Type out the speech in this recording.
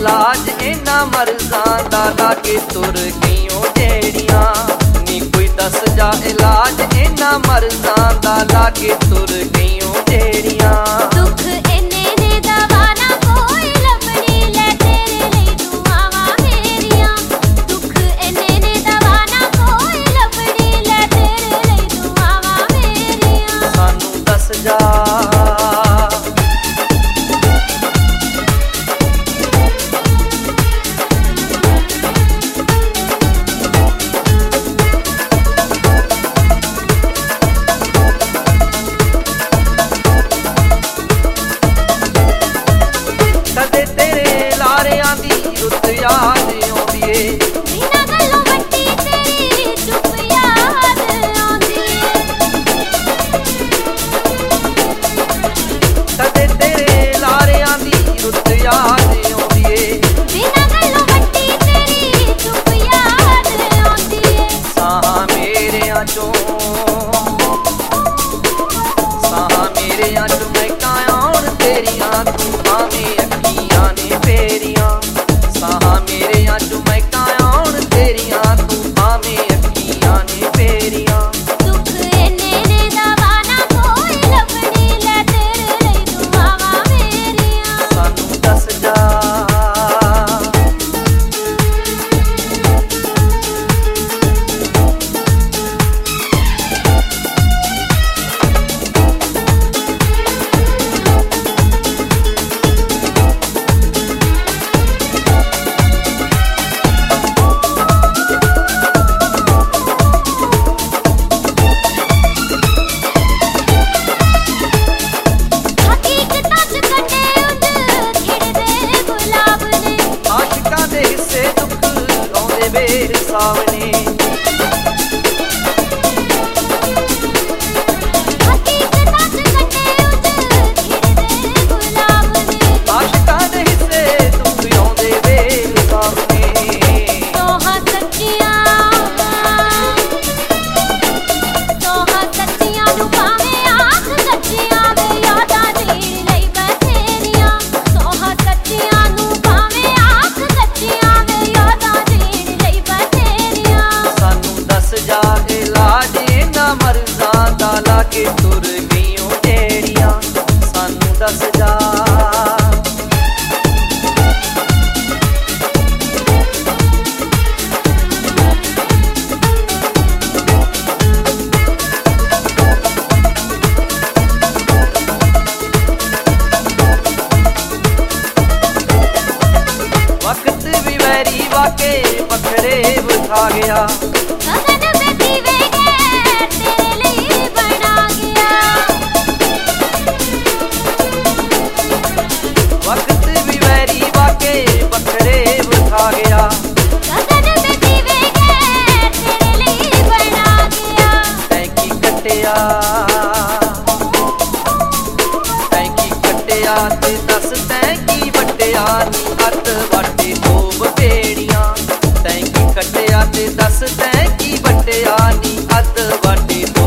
इलाज इन्हां मर्जां दा लाके तुर गईओ जेड़ियां नी कोई दस जा इलाज इन्हां मर्जां दा लाके तुर गईओ जेड़ियां दुख इन्ने ने दवा ना कोई लभनी ले तेरे लई दुआवां मेरियां दुख इन्ने ने दवा ना कोई लभनी ले तेरे लई दुआवां मेरियां सानू दस जा रुत याद आउंदी ए बिना गल्लों वट्टी तेरी चुप याद आउंदी कदे तेरे लारियां दी रुत याद आउंदी ए बिना गल्लों वट्टी तेरी चुप याद आउंदी साहां मेरेयां चों महकां आउण तेरियां तू भावें अखियां ने फेरियां साहां मेरेयां चों महकां आउण तेरियां तू भावें अखियां ने फेरियां दुख इन्ने ने दवा ना कोई लभनी ले तेरे लई दुआवां मेरियां सानू दस जा सावने हकीकतां च कटे उज खिड़दे गुलाब ने आशिकां दे हिस्से दुख आउंदे वेल सावने तोहां सच्चियां नूं भावें आख सच्चियां वे यादां जीण लई बथेरियां तोहां सच्चियां नूं भावें आख सच्चियां वे यादां जीण लई बथेरियां सानू दस जा इलाज इन्हां मर्जां दा लाके तुर गईओ जेड़ियां सानू दस जा वक्त भी वैरी वाके बखरे बिठा गया गगन में दीवे गैर तेरे लिए बना गया वक्त भी वैरी वाके बखरे बिठा गया गगन में दीवे गैर तेरे लिए बना गया तैंकी कटिया ते दस तैंकी वटिया नी अत वाटे दो बतेड़ियां तैंकी कटिया ते दस तैंकी वटिया नी अत वाटे दो